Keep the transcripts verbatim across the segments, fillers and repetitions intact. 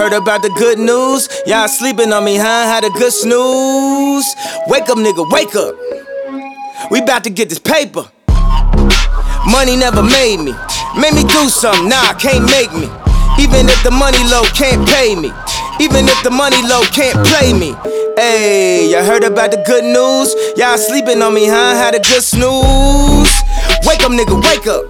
heard about the good news? Y'all sleeping on me, huh? Had a good snooze. Wake up, nigga, wake up. We about to get this paper. Money never made me. Made me do something, nah, can't make me. Even if the money low, can't pay me. Even if the money low, can't play me. Ayy, y'all heard about the good news? Y'all sleeping on me, huh? Had a good snooze. Wake up, nigga, wake up.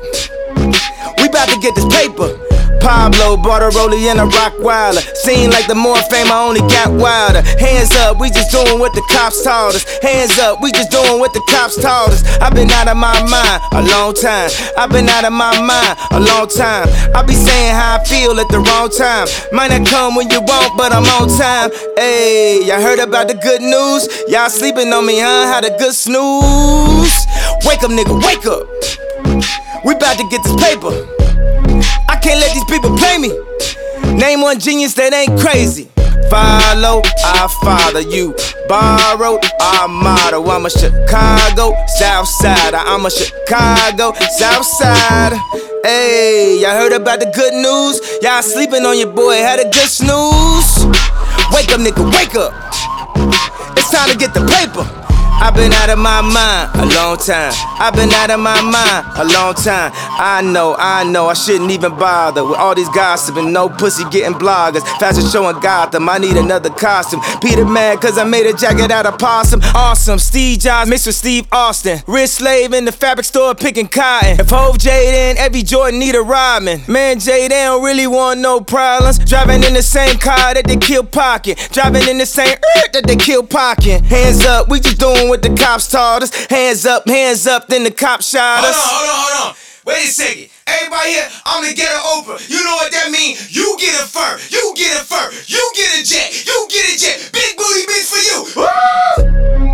We about to get this paper. Pablo bought a rollie and a Rockwilder. Seem like the more fame I only got wilder. Hands up, we just doing what the cops taught us. Hands up, we just doing what the cops taught us. I've been out of my mind a long time. I've been out of my mind a long time. I be saying how I feel at the wrong time. Might not come when you want, but I'm on time. Ayy, y'all heard about the good news? Y'all sleeping on me, huh? Had a good snooze. Wake up, nigga, wake up. We about to get this paper. I can't let these people play me. Name one genius that ain't crazy. Follow, I follow you. Borrow, I model. I'm a Chicago Southside. I'm a Chicago Southside. Hey, y'all heard about the good news? Y'all sleeping on your boy, had a good snooze. Wake up, nigga, wake up. It's time to get the paper. I've been out of my mind a long time. I've been out of my mind a long time. I know, I know, I shouldn't even bother with all these gossiping. No pussy getting bloggers. Fashion show in Gotham, I need another costume. Peter mad cause I made a jacket out of possum. Awesome, Steve Jobs mixed with Steve Austin. Wrist slave in the fabric store picking cotton. If Hove Jade in, every Jordan need a Rodman. Man, Jay, they don't really want no problems. Driving in the same car that they kill Pocket. Driving in the same earth that they kill Pocket. Hands up, we just doing what the cops taught us. Hands up, hands up, then the cops shot us. Hold on, hold on, hold on. Wait a second. Everybody here, I'm the ghetto Oprah. You know what that means? You get a fur, you get a fur, you get a jet, you get a jet. Big booty bitch for you. Woo!